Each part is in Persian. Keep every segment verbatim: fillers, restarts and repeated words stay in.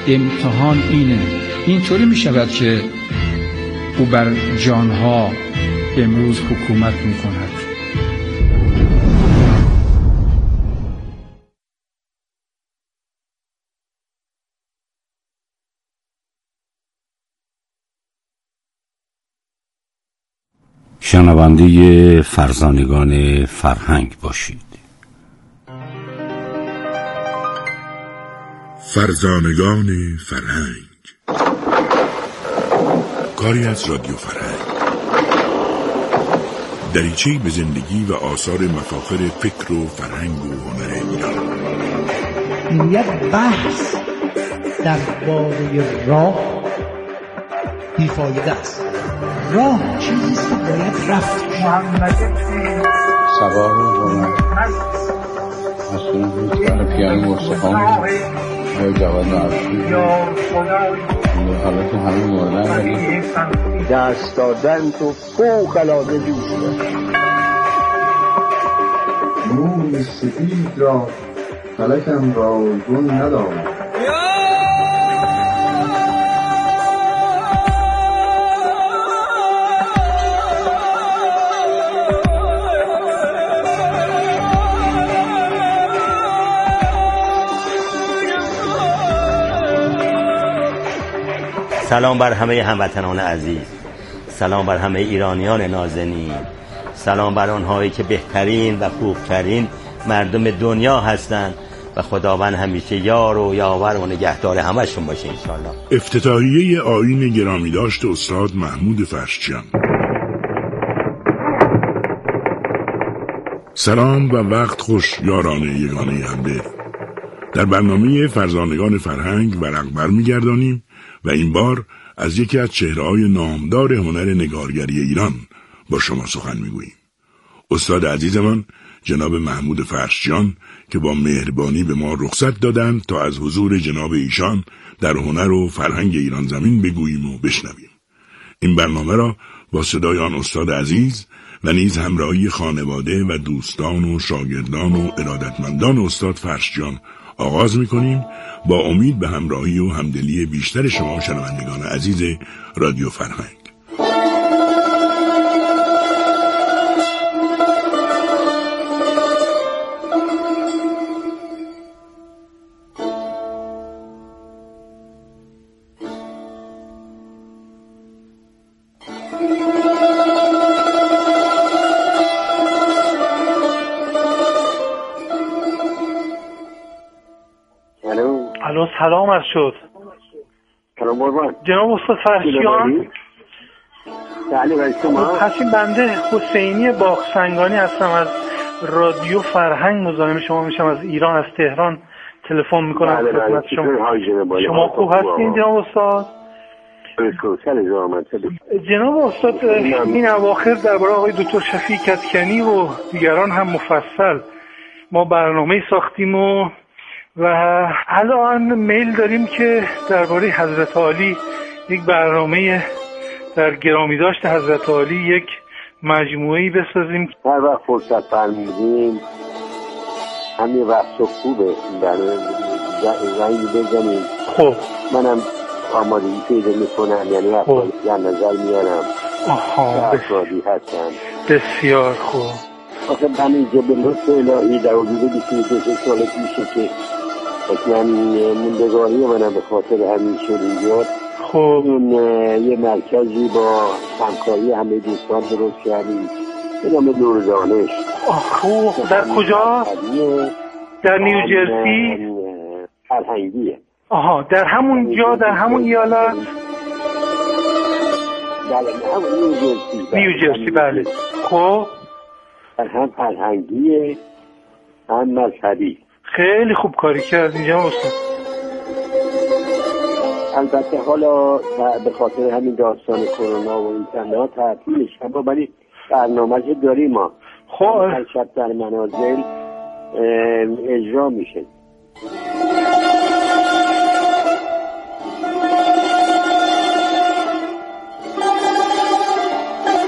امتحان اینه. اینطوری می شود که او بر جانها امروز حکومت می کند. شنونده فرزانگان فرهنگ باشید. فرزانگان فرهنگ، کاری از رادیو فرهنگ، دریچه‌ای به زندگی و آثار مفاخر فکر و فرهنگ و هنر ایران. یک بحث درباره راه بیفایده است. راه چیزیست که باید رفت. سوار رو جمعه مسئول بود که پیانو مستخان های جواد نعرشی حالا که همه موردن دست دادن تو فوق العاده دوست موی سفید را فلکم را گون ندارم. سلام بر همه هموطنان عزیز، سلام بر همه ایرانیان نازنین، سلام بر آنهایی که بهترین و خوبترین مردم دنیا هستند و خداوند همیشه یار و یاور و نگهدار همشون باشه انشالله. افتتاحیه آیین گرامی داشت استاد محمود فرشچیان. سلام و وقت خوش یاران یگانه همدل. در برنامه فرزانگان فرهنگ ورق برمیگردانیم و این بار از یکی از چهره‌های نامدار هنر نگارگری ایران با شما سخن میگوییم. استاد عزیزمان جناب محمود فرشچیان که با مهربانی به ما رخصت دادند تا از حضور جناب ایشان در هنر و فرهنگ ایران زمین بگوییم و بشنویم. این برنامه را با صدای آن استاد عزیز و نیز همراهی خانواده و دوستان و شاگردان و ارادتمندان استاد فرشچیان آغاز می‌کنیم با امید به همراهی و همدلی بیشتر شما شنوندگان عزیز رادیو فرهنگ. الو سلام عرض شد. سلام قربان. جناب استاد فرشچیان. بله بله شما. حسین بنده حسینی باغسنگانی هستم از رادیو فرهنگ، مزاحم شما میشم از ایران، از تهران تلفن میکنم خدمت شما. شما خوب هستین جناب استاد؟ جناب استاد این اواخر درباره آقای دکتر شفیع کدکنی و دیگران هم مفصل ما برنامه ساختیم و و الان میل داریم که درباره حضرت عالی یک برنامه در گرامی داشت حضرت عالی یک مجموعه‌ای بسازیم. هر وقت فرصت فرمودیم همین وقت خوبه برای زنگی بزنیم. خب منم آمادگی پیدا میکنم، یعنی افرادی در نظر میارم افرادی هستن. بسیار خوب. آخه همینجا به لطف الهی در حدود بیست و دو سال پیشه که اصلا موندگاری منم به خاطر همین شد اینجا. خب اون یه مرکزی با همکاری همه دوستان درست کردیم به نام نور دانش. خوب در کجا؟ در نیوجرسی؟ فرهنگیه. آها در همون جا، در همون ایالت؟ بله همون نیوجرسی. نیوجرسی بله. خب هم فرهنگیه هم مذهبی. خیلی خوب کاری کرد اینجا استاد. البته حالا به خاطر همین داستان کرونا و این چندها تعطیلش اما ولی برنامه‌اش داریم ما. خب هر شب در منازل اجرا میشه.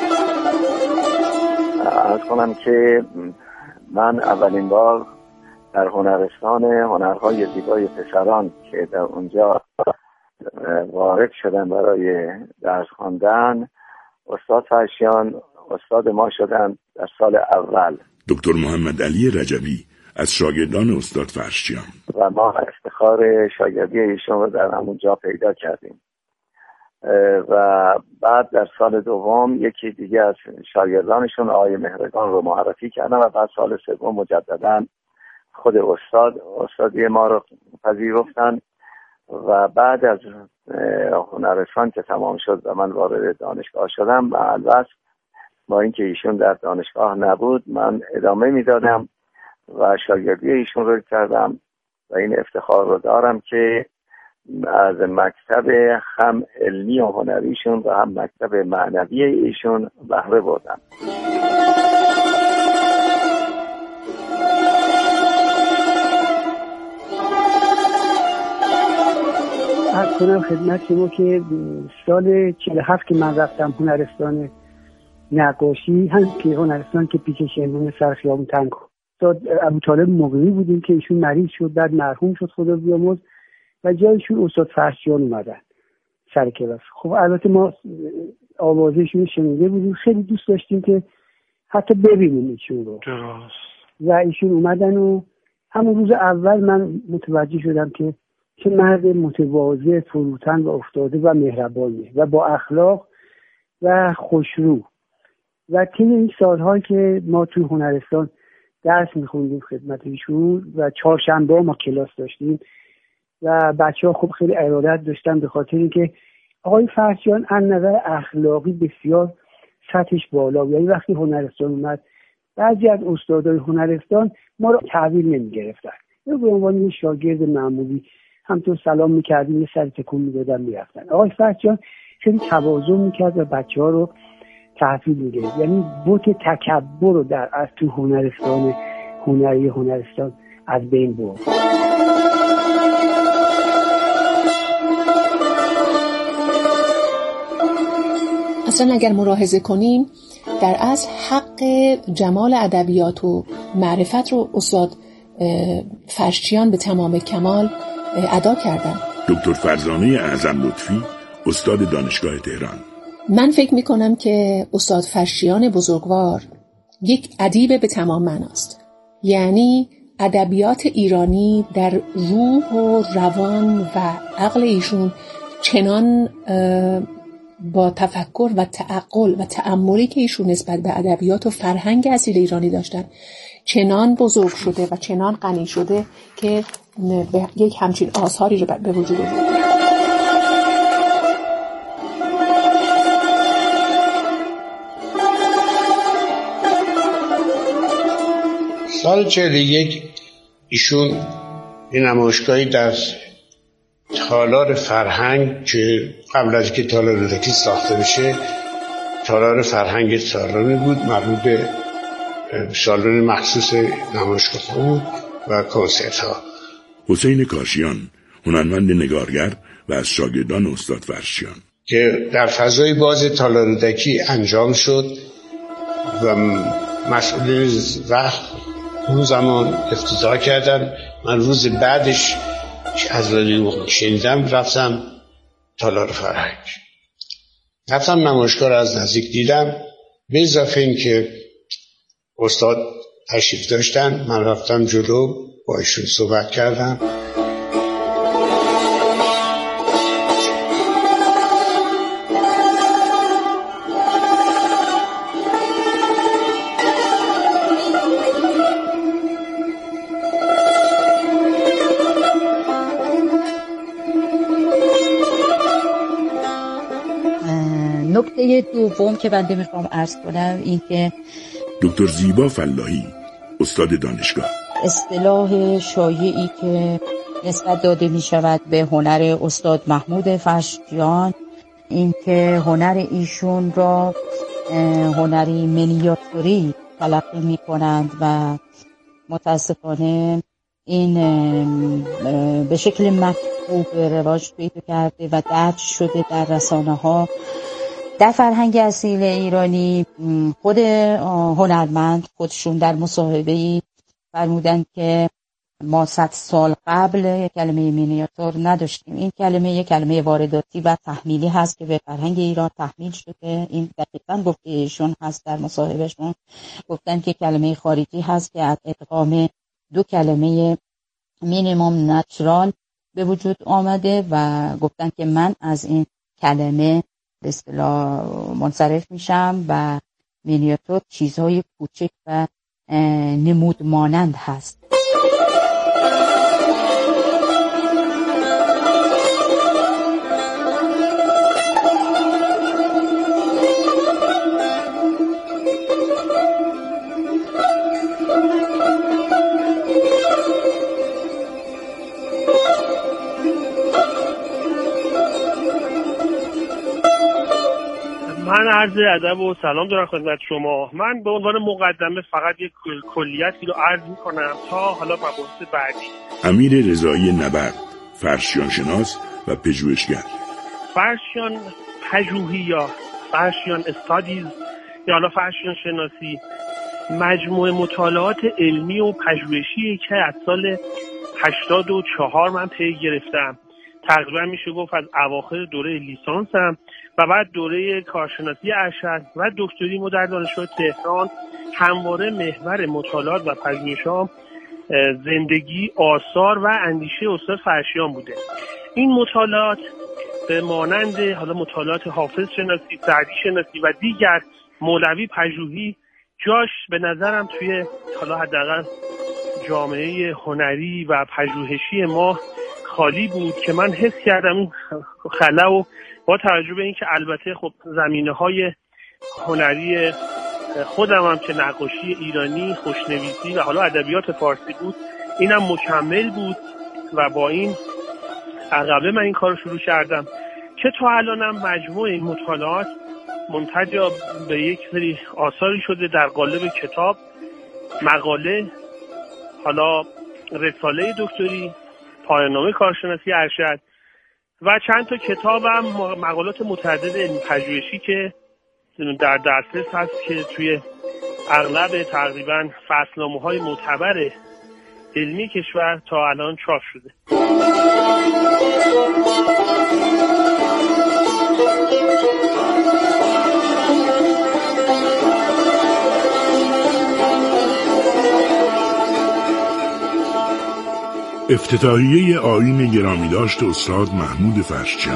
عرض کنم که من اولین بار در هنرستان هنرهای زیبای پسران که در اونجا وارد شدن برای درس خواندن، استاد فرشیان استاد ما شدن در سال اول. دکتر محمد علی رجبی از شاگردان استاد فرشیان و ما افتخار شاگردی ایشون رو در همونجا پیدا کردیم و بعد در سال دوم یکی دیگه از شاگردانشون آقای مهرگان رو معرفی کردن و بعد سال سوم مجددا خود استاد استادی ما رو پذیرفتن و بعد از هنرستان که تمام شد و من وارد دانشگاه شدم و البته با اینکه ایشون در دانشگاه نبود من ادامه میدادم و شاگردی ایشون رو کردم و این افتخار رو دارم که از مکتب هم علمی و هنریشون و هم مکتب معنوی ایشون بهره بردم. عرض کنم خدمت شما که سال چهل و هفت که من رفتم هنرستان نقاشی، هم که هنرستان که پیش شمرون سرخیابون تنگ استاد ابوطالب مقیمی بودیم که ایشون مریض شد، بعد مرحوم شد خدا بیامرز و جایشون استاد فرشیان اومدن سر کلاس. خب البته ما آوازشون شنیده بودیم، خیلی دوست داشتیم که حتی ببینیم ایشون رو. درست. و ایشون اومدن و همون روز اول من متوجه شدم که چه مرد متواضع، فروتن و افتاده و مهربانیه و با اخلاق و خوشرو. و طی این سالهایی که ما توی هنرستان درس میخوندیم خدمت ایشون و چهارشنبه ما کلاس داشتیم و بچه ها خب خیلی ارادت داشتن به خاطر اینکه آقای فرشیان از نظر اخلاقی بسیار سطحش بالا، یعنی وقتی هنرستان اومد بعضی از استادای هنرستان ما رو تحویل نمیگرفتن، یا به عنوان یه شاگرد معمولی همطور سلام میکردیم، یه سر تکون میدادن میرفتن. آقای فرشیان خیلی تواضع میکرد و بچه ها رو تحویل میگرفت، یعنی بوت تکبر رو در از تو هنرستان هنری هنرستان از بین برد. اصلا اگر ملاحظه کنیم در اصل حق جمال ادبیات و معرفت رو استاد فرشیان به تمام کمال ادا کردن. دکتر فرزانه اعظم لطفی استاد دانشگاه تهران. من فکر میکنم که استاد فرشیان بزرگوار یک ادیب به تمام معناست، یعنی ادبیات ایرانی در روح و روان و عقل ایشون چنان با تفکر و تعقل و تأملی که ایشون نسبت به ادبیات و فرهنگ اصیل ایرانی داشتن چنان بزرگ شده و چنان غنی شده که به یک همچین آثاری رو به وجود آورده. سال چهل و یک ایشون یه نمایشگاهی در تالار فرهنگ که قبل از که تالار رودکی ساخته بشه تالار فرهنگ سالانی بود، مربوط به سالن مخصوص نمایشگاه بود و کنسرت ها. حسین کاشیان هنرمند نگارگر و از شاگردان استاد فرشیان که در فضای باز تالار رودکی انجام شد و مسئولین وقت اون زمان افتتاح کردن. من روز بعدش از رادیو شنیدم رفتم تالار فرهنگ، رفتم نمایشگاه رو از نزدیک دیدم. به اضافه این که استاد تشریف داشتن من رفتم جلو با ایشون صحبت کردم. نکته دوم که بنده میخوام عرض کنم این که دکتر زیبا فلاحی استاد دانشگاه، اصطلاح شایعی که نسبت داده میشود به هنر استاد محمود فرشیان این که هنر ایشون را هنری منیاتوری تلقی میکنند و متاسفانه این به شکل مکتوب رواج پیدا کرده و درج شده در رسانه ها. در فرهنگ اصیل ایرانی خود هنرمند خودشون در مصاحبه‌ای فرمودند که ما صد سال قبل کلمه مینیاتور نداشتیم. این کلمه یک کلمه وارداتی و تحمیلی هست که به فرهنگ ایران تحمیل شده. این دقیقاً گفته ایشون هست در مصاحبهشون، گفتن که کلمه خارجی هست که از ادغام دو کلمه مینیمم نچرال به وجود آمده و گفتن که من از این کلمه به اصطلاح منصرف میشم و مینیاتور چیزهای کوچک و نمود مانند هست. من عرض ادب و سلام دارم خدمت شما. من به عنوان مقدمه فقط یک کلیتی رو عرض میکنم تا حالا مباحث بعدی. امیر رضایی نبرد، فرشیان شناس و پژوهشگر. فرشیان پژوهی یا فرشیان استادیز یا حالا فرشیان شناسی مجموعه مطالعات علمی و پژوهشی که از سال هشتاد و چهار من پی گرفتم. تقریبا میشه گفت از اواخر دوره لیسانسم و بعد دوره کارشناسی ارشد و دکتریمو در دانشگاه تهران همواره محور مطالعات و پژوهش‌ها زندگی، آثار و اندیشه استاد فرشیان بوده. این مطالعات به مانند حالا مطالعات حافظ شناسی، سعدی شناسی و دیگر مولوی پژوهی جاش به نظرم توی حالا حداقل جامعه هنری و پژوهشی ما خالی بود که من حس کردم این خلا و با توجه به اینکه البته خب زمینه‌های هنری خودم هم که نقاشی ایرانی، خوشنویسی و حالا ادبیات فارسی بود، اینم مکمل بود و با این عقبه من این کارو شروع کردم که تا الانم مجموع این مطالعات منتج به یک سری آثاری شده در قالب کتاب، مقاله، حالا رساله دکتری، پایان‌نامه کارشناسی ارشد و چند تا کتابم مقالات متعدد علمی پژوهشی که در دسترس هست که توی اغلب تقریبا فصلنامه‌های معتبر علمی کشور تا الان چاپ شده. افتتاحیه آیین گرامی داشت استاد محمود فرشچیان.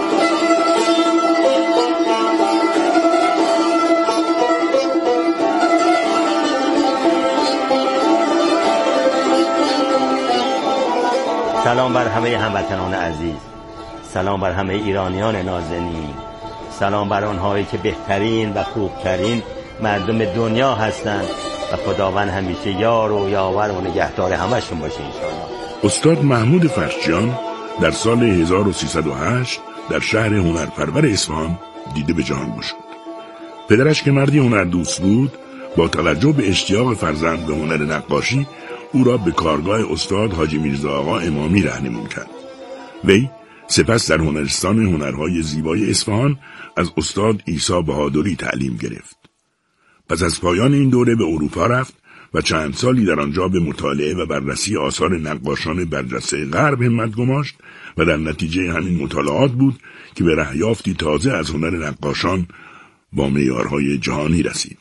سلام بر همه هموطنان عزیز، سلام بر همه ایرانیان نازنین، سلام بر آنهایی که بهترین و خوبترین مردم دنیا هستند و خداوند همیشه یار و یاور و نگهدار همشون باشه انشاءالله. استاد محمود فرشچیان در سال هزار و سیصد و هشت در شهر هنرپرور اصفهان دیده به جهان گشود. پدرش که مردی هنردوست بود، با توجه به اشتیاق فرزند به هنر نقاشی او را به کارگاه استاد حاجی میرزا آقا امامی راهنمایی کرد. وی سپس در هنرستان هنرهای زیبای اصفهان از استاد عیسی بهادری تعلیم گرفت. پس از پایان این دوره به اروپا رفت و چند سالی در آنجا به مطالعه و بررسی آثار نقاشان برجسته غرب همت گماشت و در نتیجه همین مطالعات بود که به رهیافتی تازه از هنر نقاشان با معیارهای جهانی رسید.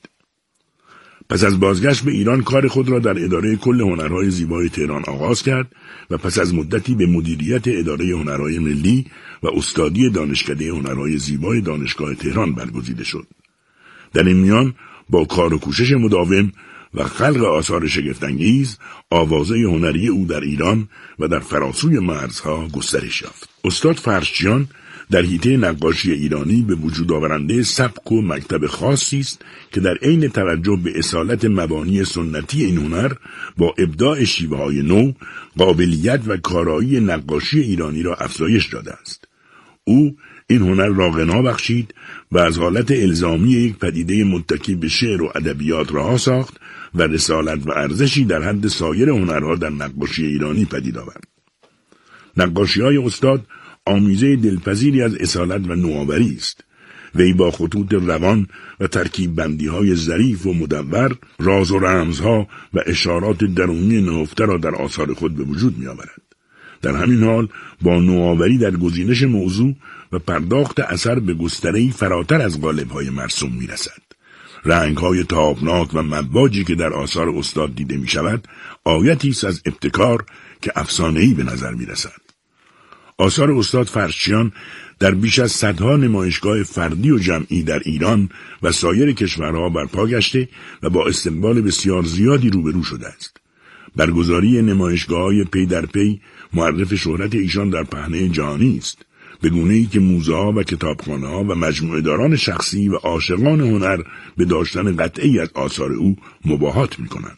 پس از بازگشت به ایران کار خود را در اداره کل هنرهای زیبای تهران آغاز کرد و پس از مدتی به مدیریت اداره هنرهای ملی و استادی دانشکده هنرهای زیبای دانشگاه تهران برگزیده شد. در این میان با کار و کوشش مداوم و خلق آثار شگفت‌انگیز آوازه هنری او در ایران و در فراسوی مرزها گسترش یافت. استاد فرشچیان در حیطه نقاشی ایرانی به وجود آورنده سبک و مکتب خاصی است که در عین توجه به اصالت مبانی سنتی این هنر با ابداع شیوه‌های نو قابلیت و کارایی نقاشی ایرانی را افزایش داده است. او این هنر را غنا بخشید و از حالت الزامی یک پدیده متکی به شعر و ادبیات رها ساخت و رسالت و ارزشی در حد سایر هنرها در نقاشی ایرانی پدید آورد. نقاشی‌های استاد آمیزه دلپذیری از اصالت و نوآوری است. وی با خطوط روان و ترکیب بندی های ظریف و مدور راز و رمزها و اشارات درونی نهفته را در آثار خود به وجود می آورد. در همین حال با نوآوری در گزینش موضوع و پرداخت اثر به گستره‌ای فراتر از قالب‌های مرسوم می رسد. رنگ‌های تابناک و مواجی که در آثار استاد دیده می شود آیتی است از ابتکار که افسانه‌ای به نظر می رسد. آثار استاد فرشچیان در بیش از صدها نمایشگاه فردی و جمعی در ایران و سایر کشورها برپا گشته و با استقبال بسیار زیادی روبرو شده است. برگزاری نمایشگاه‌های پی در پی معرف شهرت ایشان در پهنه جهانی است، به گونه‌ای که موزه‌ها و کتابخانه‌ها و مجموعه‌داران شخصی و عاشقان هنر به داشتن قطعی از آثار او مباهات می‌کنند.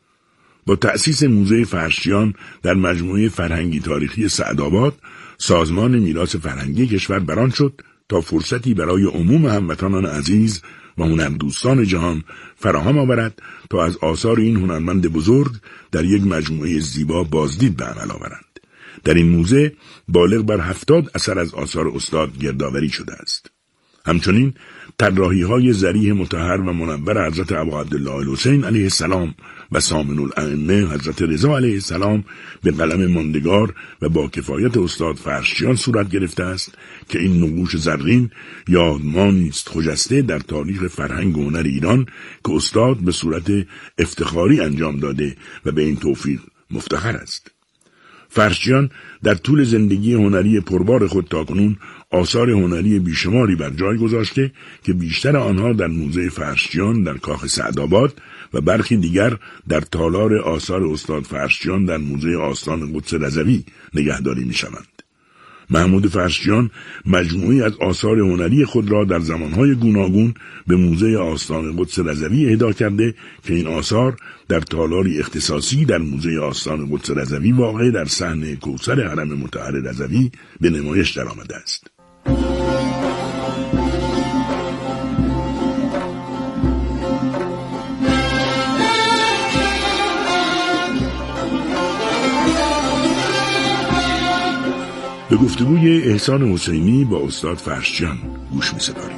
با تأسیس موزه فرشچیان در مجموعه فرهنگی تاریخی سعدآباد، سازمان میراث فرهنگی کشور بران شد تا فرصتی برای عموم هموطنان عزیز و هنردوستان جهان فراهم آورد تا از آثار این هنرمند بزرگ در یک مجموعه زیبا بازدید به عمل آورند. در این موزه بالغ بر هفتاد اثر از آثار استاد گردآوری شده است. همچنین طراحی‌های ذریح مطهر و منور حضرت ابا عبدالله الحسین علیه السلام و سامن الائمه حضرت رضا علیه السلام به قلم ماندگار و با کفایت استاد فرشچیان صورت گرفته است که این نقوش زرین یادمانی است خجسته در تاریخ فرهنگ و هنر ایران که استاد به صورت افتخاری انجام داده و به این توفیق مفتخر است. فرشچیان در طول زندگی هنری پربار خود تاکنون آثار هنری بیشماری بر جای گذاشته که بیشتر آنها در موزه فرشچیان در کاخ سعدآباد و برخی دیگر در تالار آثار استاد فرشچیان در موزه آستان قدس رضوی نگهداری می شوند. محمود فرشچیان مجموعی از آثار هنری خود را در زمانهای گوناگون به موزه آستان قدس رضوی اهدا کرده که این آثار در تالاری اختصاصی در موزه آستان قدس رضوی واقع در صحن کوثر حرم مطهر رضوی به نمایش درآمده است. به گفتگوی احسان حسینی با استاد فرشچیان گوش می‌سپاریم.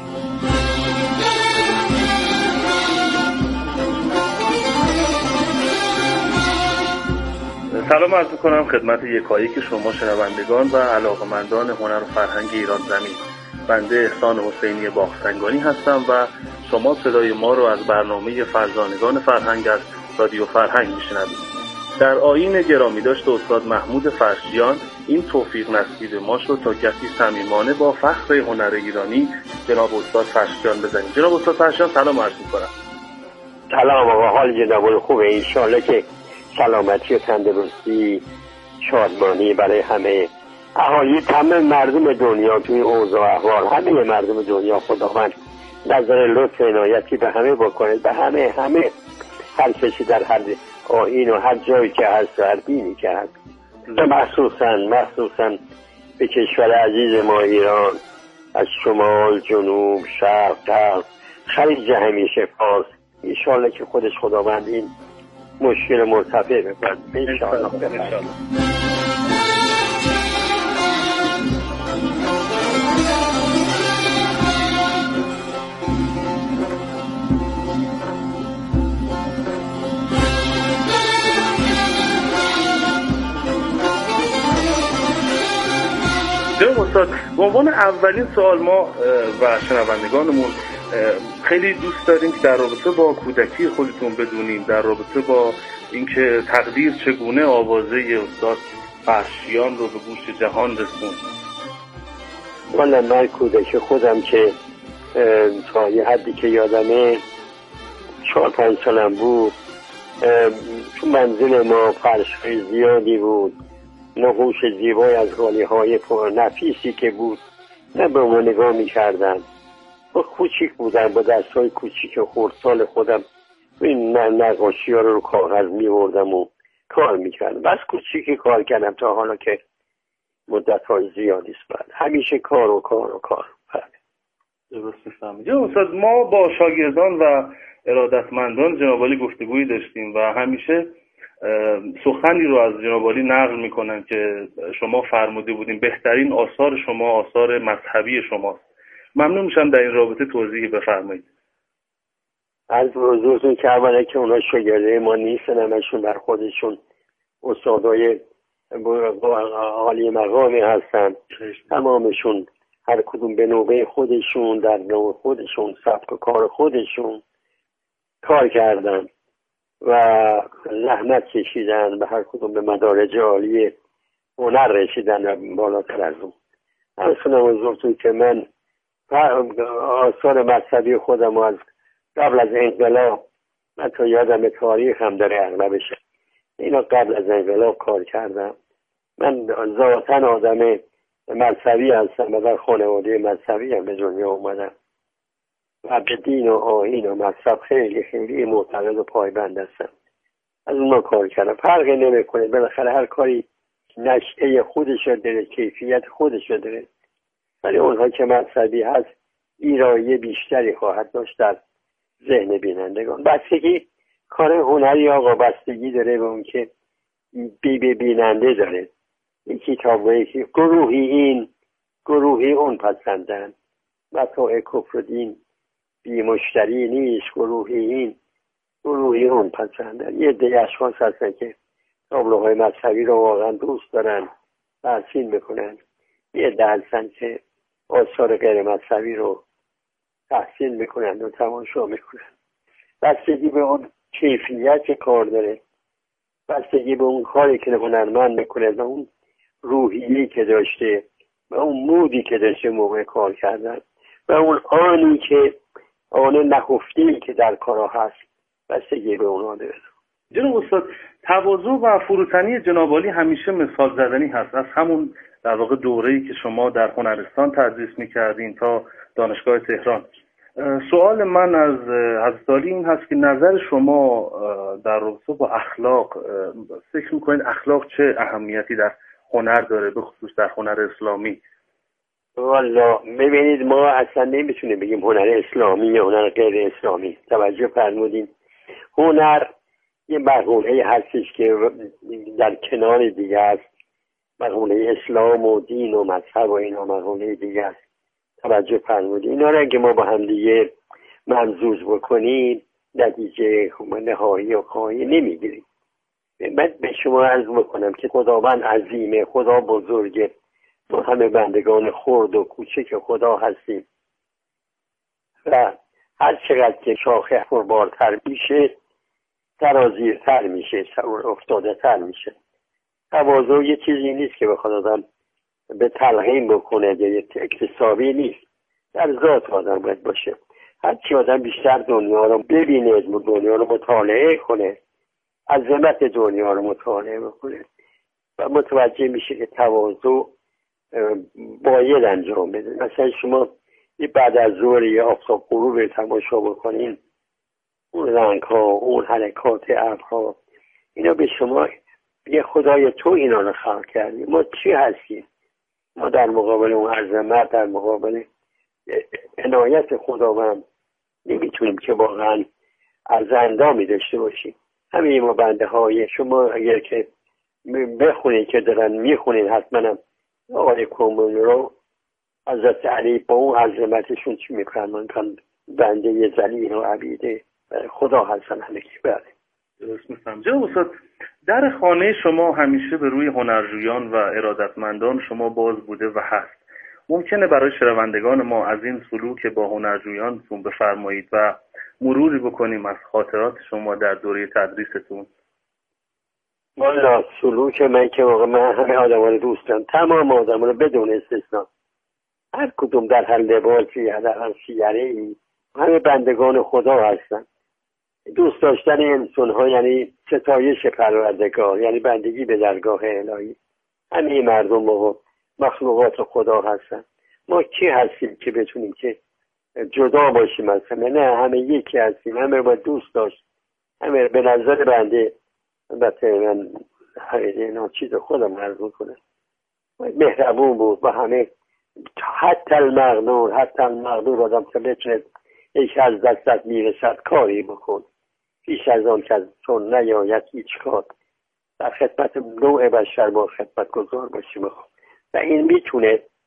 سلام عرض می‌کنم خدمت یکایک شما شنوندگان و علاقه‌مندان هنر و فرهنگ ایران زمین. بنده احسان حسینی باغسنگانی هستم و شما صدای ما رو از برنامه فرزانگان فرهنگ از رادیو فرهنگ می‌شنوید. در آیین گرامی داشت استاد محمود فرشچیان این توفیق نصیب ما شد تا کسی صمیمانه با فخر هنر ایرانی جناب استاد فرشچیان بزنیم. جناب استاد فرشچیان سلام عرض می‌کنم. سلام آقا، حال جناب خوبه؟ انشالله که سلامتی و تندرستی شادمانی برای همه اهالی تمام مردم دنیا توی اوضاع احوال همه مردم دنیا خداوند نظر لطف عنایتی به همه بکنه، به همه همه هر کسی در هر آیین و هر جایی که هست و هر دینی که هست، مخصوصا مخصوصا به کشور عزیز ما ایران، از شمال جنوب شرق غرب خلیج همیشه فارس، انشالله که خودش خداوند این مشکل مرتفع بکنه انشالله. جناب استاد، به عنوان اولین سوال ما و شنوندگانمون خیلی دوست داریم که در رابطه با کودکی خودتون بدونیم، در رابطه با اینکه تقدیر چگونه آوازه استاد فرشچیان رو به گوش جهان رسوند. والا من کودکی خودم که تا یه حدی که یادمه چهار پنج سالم بود، تو منزل ما فرش‌های زیادی بود، نقوش زیبای از غالی‌های پر نفیسی که بود، نه به ما نگاه می‌کردم. با کوچیک بودم، با دست‌های کوچیک خردسال خودم این نقاشی‌ها رو رو کاغذ می‌بردم و کار می‌کردم. بس کوچیکی کار کردم تا حالا که مدت‌های زیادی است بعد همیشه کار و کار و کار. درست می‌فهمید. جناب استاد، ما با شاگردان و ارادتمندان جناب عالی گفتگویی داشتیم و همیشه سخنی رو از جناب عالی نقل میکنن که شما فرموده بودین بهترین آثار شما آثار مذهبی شماست ممنون میشم در این رابطه توضیحی بفرمایید. از حضورتون که اولا که اونا شاگرده ما نیستن، همشون بر خودشون استادای عالی مقامی هستن، تمامشون هر کدوم به نوبه خودشون در نوع خودشون سبک و کار خودشون کار کردن و زحمت کشیدن و هر کدوم به مدارج عالی هنر رسیدن و بالاتر از اون. از کنم حضورتون که من آثار مذهبی خودم از قبل از انقلاب، من تا یادم تاریخ هم داره اغلبش، اینا قبل از انقلاب کار کردم. من ذاتاً آدم مذهبی هستم و در خانواده مذهبی هم به دنیا اومدم و به دین و آیین و مذهب خیلی خیلی معتقد و پایبند هستم. از اون کار کردم. فرقی نمیکنه، بالاخره هر کاری نشأه خودش داره، کیفیت خودش داره، ولی اونها که مذهبی هست ایرایی بیشتری خواهد داشت در ذهن بینندگان. بستگی کار هنری آقا بستگی داره به اون که بی بی بیننده داره. این کتاب و یکی گروهی این گروهی اون پسندن، متاع کفر و دین بی مشتری نیست، گروهی این گروهی اون پسندن. یه ده اشخاص هستن که تابلوهای مذهبی رو واقعا دوست دارن، تحسین میکنن. یه ده هستن که آثار غیر مذهبی رو تحسین میکنن و تماشا میکنن. بستگی به اون کیفیت که کار داره، بستگی به اون کاری که هنرمند میکنه و اون روحیه‌ای که داشته و اون مودی که داشته موقع کار کردن و اون آنی که آن نهفته‌ای که در کارا هست، بستگی به اونها داره. جناب استاد، تواضع و فروتنی جناب عالی همیشه مثال زدنی هست. از همون در واقع دوره‌ای که شما در هنرستان تدریس می‌کردین تا دانشگاه تهران. سوال من از حضرت عالی این هست که نظر شما در رابطه با اخلاق، فکر می‌کنید اخلاق چه اهمیتی در هنر داره، به خصوص در هنر اسلامی؟ والا ببینید، ما اصلا نمیتونیم بگیم هنر اسلامی یا هنر غیر اسلامی. توجه فرمودین، هنر یه مرحله هستش که در کنار دیگه است، مرحله اسلام و دین و مذهب و اینا مرحله دیگه است. توجه فرمودین، اینا رو اگه ما با هم دیگه ممزوج بکنیم نتیجه نهایی و خواهی نمیگیریم. من به شما عرض بکنم که خداوند عظیمه، خدا بزرگه، ما همه بندگان خرد و کوچک خدا هستیم و هر چقدر که شاخه پربارتر میشه سرازیرتر میشه، افتاده تر میشه. تواضع یه چیزی نیست که بخواد آدم به تلقین بکنه، یه اکتسابی نیست، در ذات آدم باید باشه. هرچی آدم بیشتر دنیا رو ببینه، دنیا رو مطالعه کنه، عظمت دنیا رو مطالعه بکنه و متوجه میشه که تواضع باید انجام بده. مثلا شما بعد از ظهر یه آفتاب غروب رو تماشا بکنین، اون رنگ ها، اون حرکات ابرها، اینا به شما یه خدای تو اینا رو خلق کردی. ما چی هستیم؟ ما در مقابل اون عظمت، در مقابل عنایت خداوند نمیتونیم که واقعا از اندامی داشته باشیم. همه ما بنده های شما اگر که بخونید که دارن میخونید حتما آقای کومون رو، حضرت علی با اون عظمتشون چی میفرمان کن بنده یه ذلیل و عبیده خدا هستن همه کی. بله درست میفهم. جناب استاد، در خانه شما همیشه به روی هنرجویان و ارادتمندان شما باز بوده و هست. ممکنه برای شنوندگان ما از این سلوک با هنرجویانتون بفرمایید و مروری بکنیم از خاطرات شما در دوره تدریستون؟ والا سلوک من که واقعا من همه آدم رو دوست دارم، تمام آدم رو بدون استثنا، هر کدوم در هر لباسی، در هر سیاره‌ای، همه بندگان خدا هستن. دوست داشتن انسان ها یعنی ستایش پروردگار، یعنی بندگی به درگاه الهی. همه مردم و مخلوقات خدا هستن. ما کی هستیم که بتونیم که جدا باشیم از همه؟ نه، همه یکی هستیم، همه با دوست داشت. همه به نظر بنده، البته من اینا چیز خودم عرض میکنم، مهربون بود و همه، حتی المقدور حتی المقدور آدم که بتونه یک از دستت میرسد کاری بکن، پیش از آن که از چون نیاید هیچ کار. در خدمت نوع بشر با خدمت گذار باشیم و این میتونه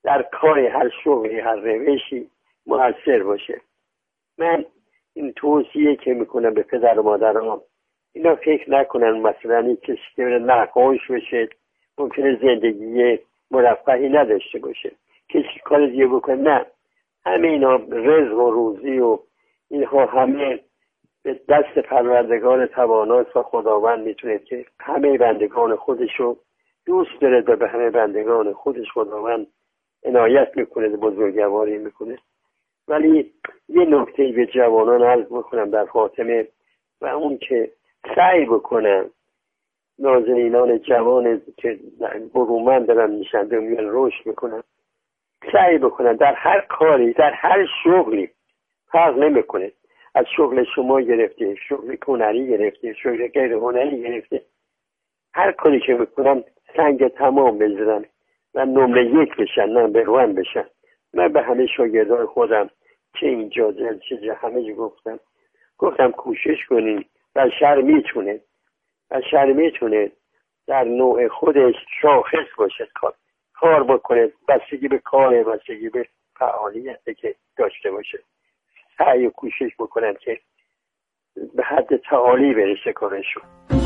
در کار هر شغلی هر روشی مؤثر باشه. من این توصیه که میکنم به پدر و مادران، اینا فکر نکنن مثلا این کسی که نقاش بشه ممکنه زندگی مرفهی نداشته باشه، کسی کار دیگه بکنه. نه، همه اینا رزق و روزی و اینها همه به دست پروردگار تواناست و خداوند میتونه که همه بندگان خودشو دوست داره و به همه بندگان خودش خداوند عنایت میکنه، بزرگواری میکنه. ولی یه نکته به جوانان عرض بکنم در خاتمه، و اون که سعی بکنن نازنینان جوان که برومند دارن میشن به میان رشد میکنن، سعی بکنن در هر کاری در هر شغلی، فرق نمیکنه از شغل شما گرفته، شغل هنری گرفته، شغل غیر هنری گرفته، هر کاری که میکنن سنگ تمام بزنن و نمره یک بشن، نه بروان بشن. من به همه شاگردان خودم چه اینجا چه همه جا گفتم گفتم کوشش کنین، بشر میتونه بشر میتونه در نوع خودش شاخص باشه، کار کار بکنه، بستگی به کاره، بستگی به فعالیتی که داشته باشه. سعی و کوشش بکنن که به حد تعالی برسه کارشون.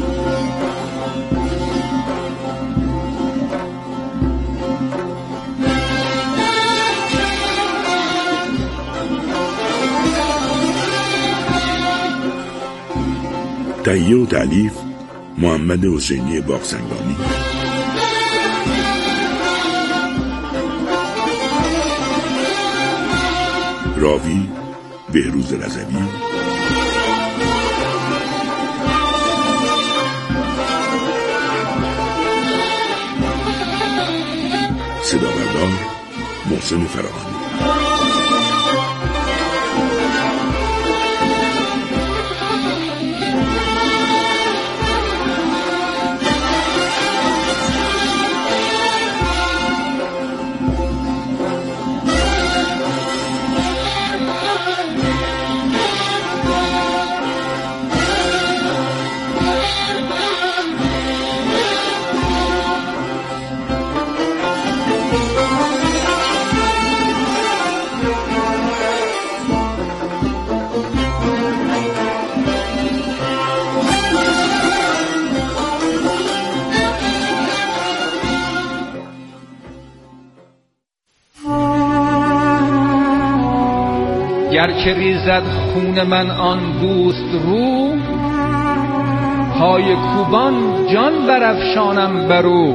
تهیه و تألیف محمد حسینی باغسنگانی. راوی بهروز رضوی. صدابردار محسن فراهانی. گر که ریزد خون من آن دوست رو، پای کوبان جان برافشانم برو.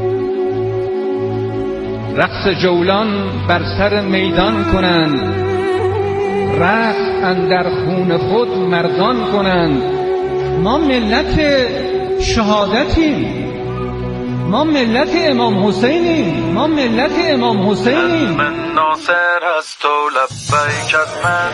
رقص جولان بر سر میدان کنند، رقص اندر خون خود مردان کنند. ما ملت شهادتیم، ما ملت امام حسینیم، ما ملت امام حسینیم. من ناصر از تو لبیک از من.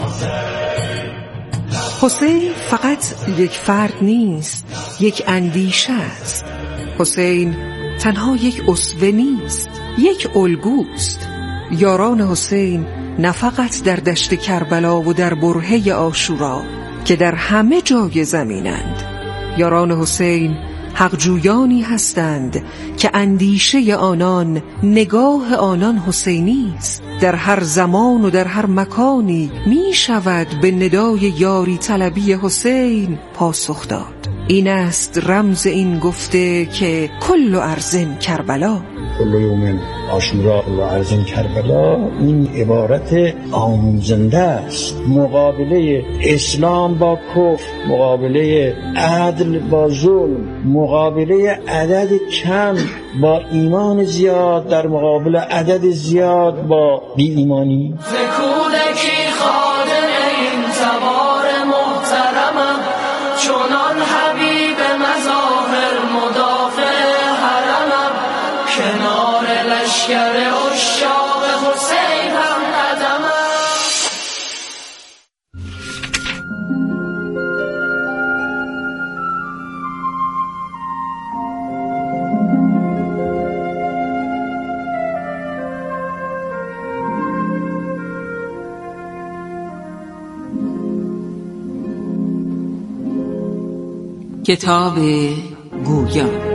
حسین فقط یک فرد نیست، یک اندیشه است. حسین تنها یک اسوه نیست، یک الگوست. یاران حسین نه فقط در دشت کربلا و در برهه عاشورا که در همه جای زمینند. یاران حسین حقجویانی هستند که اندیشه آنان، نگاه آنان حسینی است. در هر زمان و در هر مکانی می شود به ندای یاری طلبی حسین پاسخ داد. این است رمز این گفته که کل ارض کربلا، کل یوم عاشورا و ارض کربلا. این عبارت آموزنده است. مقابله اسلام با کفر، مقابله عدل با ظلم، مقابله عدد کم با ایمان زیاد در مقابل عدد زیاد با بی ایمانی. زکودکی خادم این تبار محترمم، چونان حبیب مظاهر مدافع حرمم، کنار لشکر عشاق حسین هم قدمم. کتاب گویا.